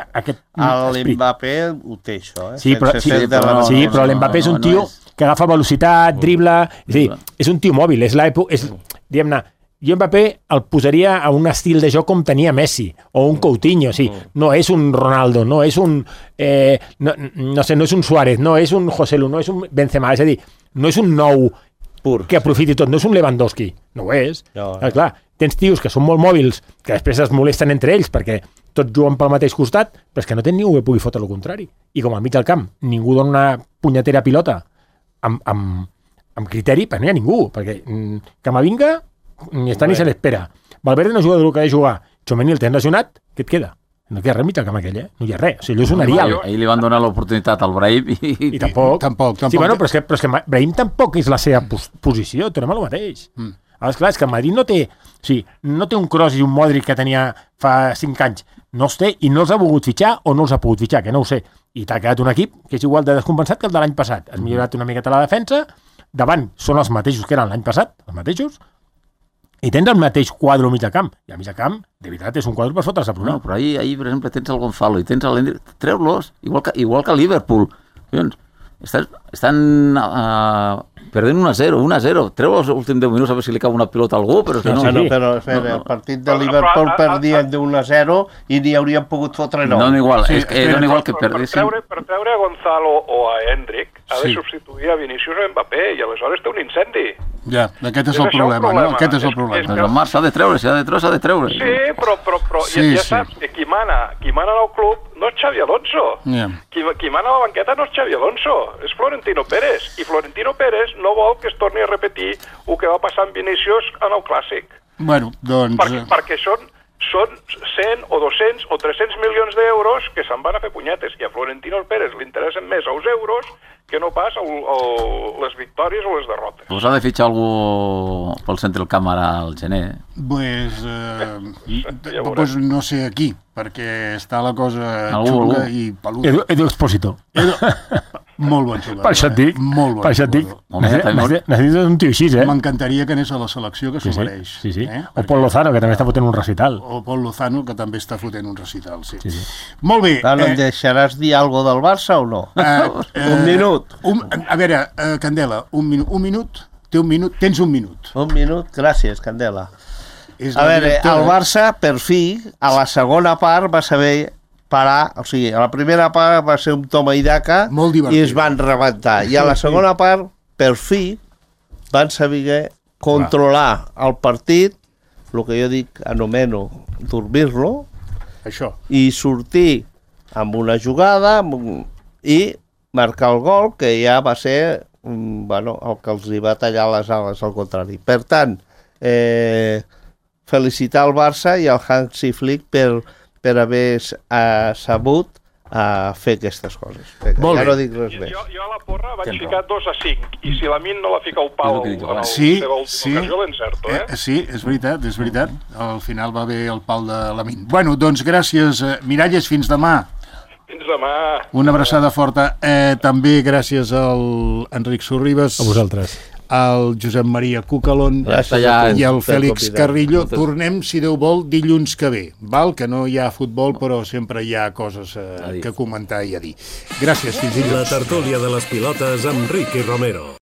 l'Mbappé ho té, això. Sí, però l'Mbappé és un tio que agafa velocitat, dribla... És un tio mòbil, diguem-ne, jo Mbappé el posaria a un estil de joc com tenia Messi o un Coutinho, no és un Ronaldo, no és un no és un Suárez, no és un Joselu, no és un Benzema, és a dir, no és un nou pur que aprofiti tot, no és un Lewandowski, no ho és. Clar, tens tios que són molt mòbils, que després es molesten entre ells perquè tots juguen pel mateix costat, però és que no tens ningú que pugui fotre el contrari. I com al mig del camp ningú dona una punyetera pilota amb criteri, però no hi ha ningú, perquè Camavinga ni està ni se l'espera. Valverde no juga del que ha de jugar. Tchouaméni el tens lesionat, què et queda? No queda res mig al camp aquell, no hi ha res. O sigui, allò és un arial. Ahir li van donar l'oportunitat al Brahim i tampoc. Sí, bueno, però és que Brahim tampoc és la seva posició, tornem a lo mateix. Clar, és que el Madrid no té un Kroos i un Modric que tenia fa 5 anys. No els té i no els ha volgut fitxar o no els ha pogut fitxar, que no ho sé. I t'ha quedat un equip que és igual de descompensat que el de l'any passat. Has millorat una miqueta la defensa, davant són els mateixos que eren l'any passat, els mateixos, i tens el mateix quadre al mig de camp. I al mig de camp, de veritat, és un quadre per fotre's a plorar. No, però ahir, per exemple, tens el Gonzalo i tens l'Hendrick, treu-los, igual que el Liverpool. Estan perdent 1-0, treu els últims 10 minuts a veure si li cau una pilota a algú, però és que no. Però el partit de Liverpool perdien de 1-0 i n'hi haurien pogut fotre 9. No, igual, no igual que perdessin. Per treure a Gonzalo o a Hendrick ha de substituir a Vinícius o a Mbappé i aleshores té un incendi. Ja, aquest és el problema, no? Aquest és el problema. El Marc s'ha de treure, s'ha de treure. Sí, però ja saps que qui mana en el club no és Xavi Alonso. Qui mana a la banqueta no és Xavi Alonso, és Florentino Pérez. I Florentino Pérez no vol que es torni a repetir el que va passar amb Vinícius en el Clàssic. Bueno, doncs... Perquè són 100 o 200 o 300 milions d'euros que se'n van a fer punyetes. I a Florentino Pérez li interessen més els euros que no pas les victòries o les derrotes. Us ha de fitxar algú pel centre del camp ara al gener? Pues no sé aquí, perquè està la cosa xunga i peluda. Edu Expósito. Molt bon jugador. Per això et dic. Molt bon jugador. Necessites un tio així, M'encantaria que anés a la selecció, que s'ho mereix. Sí. O Pol Lozano, que també està fotent un recital. O Pol Lozano, que també està fotent un recital, sí. Molt bé. Em deixaràs dir alguna cosa del Barça o no? Un minut. A veure, Candela, un minut? Tens un minut. Un minut? Gràcies, Candela. A veure, el Barça, per fi, a la segona part va saber parar, o sigui, a la primera part va ser un toma i daca i es van rebentar. I a la segona part, per fi, van saber controlar el partit, el que jo dic, anomeno, dormir-lo, i sortir amb una jugada i marcar el gol, que ja va ser el que els va tallar les ales, al contrari. Per tant, felicitar el Barça i el Hansi Flick per haver sabut fer aquestes coses. Ja no dic res més. Jo a la porra vaig ficar 2-5 i si la Min no la fica el Pau en la seva última ocasió l'encerto. Sí, és veritat. Al final va bé el pal de la Min. Bueno, doncs gràcies, Miralles, fins demà. Fins demà. Una abraçada forta. També gràcies al Enric Sorribas. A vosaltres. Al Josep Maria Cucalón i al Fèlix Carrillo. Tornem, si Déu vol, dilluns que ve. Val? Que no hi ha futbol, però sempre hi ha coses que comentar i a dir. Gràcies, fins dilluns. La tertúlia de les pilotes amb Ricky Romero.